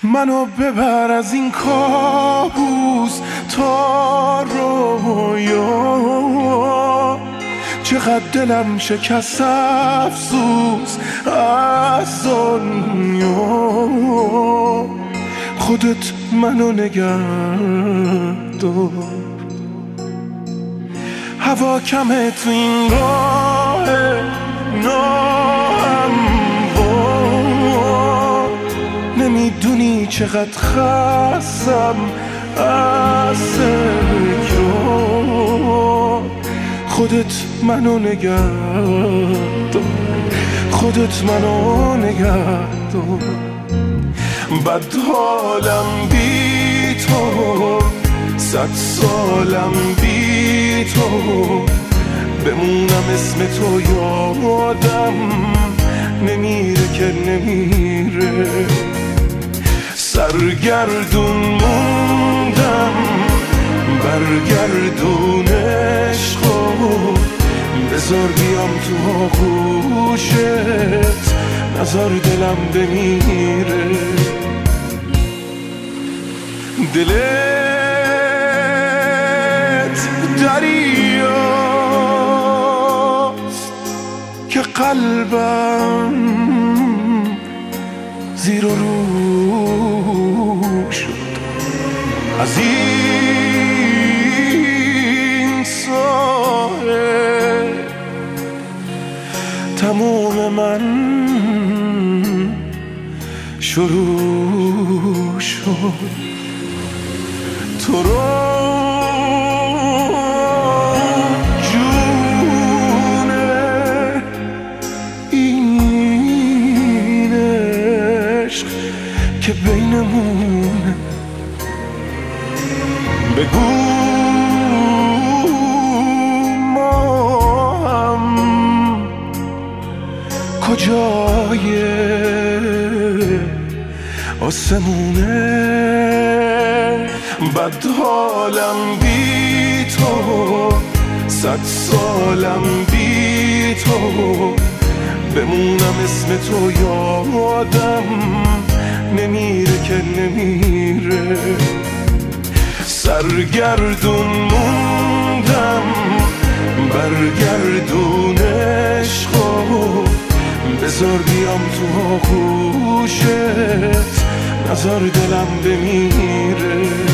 منو ببر از این کابوس تا رویا، چقدر دلم شکست افسوس از دنیا. خودت منو نگه دار، هوا کمه تو این راه ناهموار. نمیدونی چقدر خستم از تکرار. خودت منو نگه دار، خودت منو نگه دار. بد حالم بی تو، 100 سالم بی تو، بمونم اسم تو یادم نمیره که نمیره. سرگردون موندم، برگردون عشقو، بذار بیام تو آغوشت، نذار دلم بمیره. دلت دریاست که قلبم زیر و رو شد. از این ساحل تموم من شروع شد. تو رو جونه این عشق که بینمونه، بگو ما هم کجای آسمونه. بد حالم بی تو، 100 سالم بی تو، بمونم اسم تو یادم نمیره که نمیره. سرگردون موندم، برگردون عشقو، بذار بیام تو آغوشت، نذار دلم بمیره.